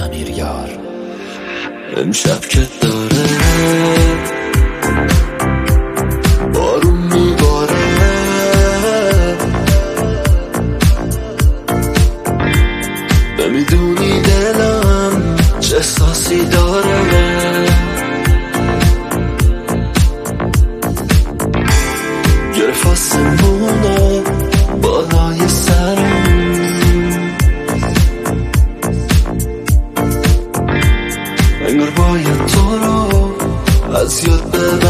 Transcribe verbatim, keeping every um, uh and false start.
امیر یار. امشب که داره بارون میباره، نمیدونی دلم چه احساسی داره. گرفت آسمونه بالای سرم، انگار باید تو رو از یاد ببرم.